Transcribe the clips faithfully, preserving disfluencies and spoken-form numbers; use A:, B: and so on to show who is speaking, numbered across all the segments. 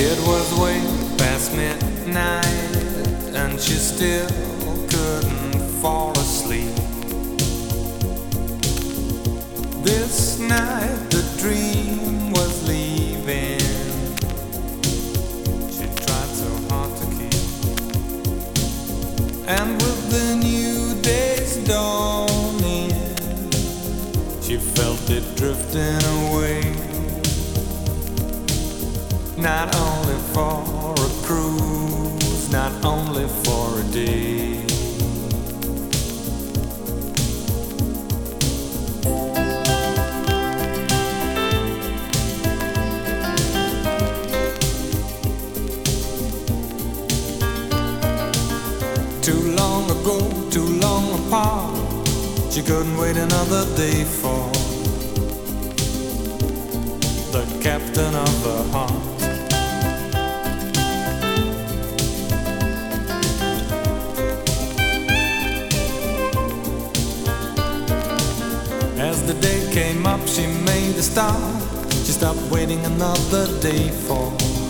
A: It was way past midnight, and she still couldn't fall asleep. This night the dream was leaving. She tried so hard to keep. And with the new day's dawning, she felt it drifting away. Not only for a cruise, not only for a day. Too long ago, too long apart, she couldn't wait another day for the captain of her heart. As the day came up, she made a start. She stopped waiting another day for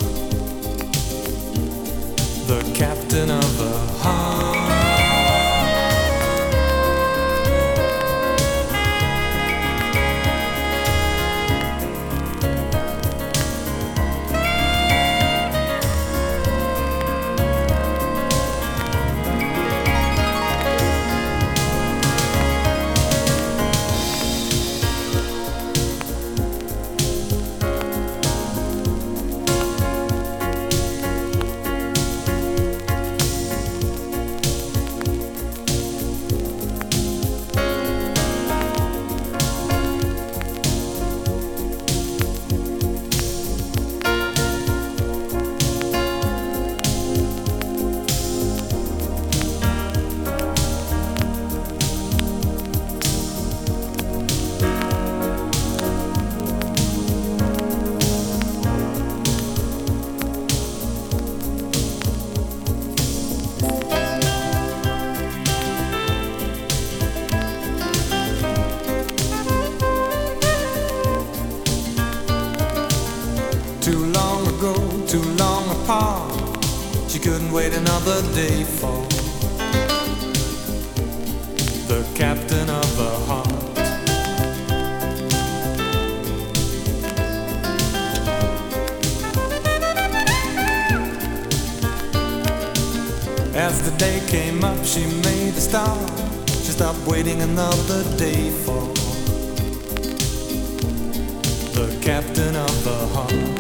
A: the captain of her heart. Too long ago, too long apart, she couldn't wait another day for the captain of her heart. As the day came up, she made a start. She stopped waiting another day for the captain of her heart.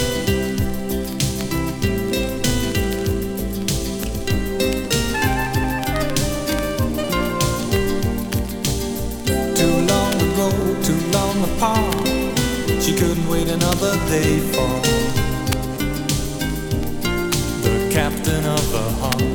A: Too long ago, too long apart, she couldn't wait another day for the captain of her heart.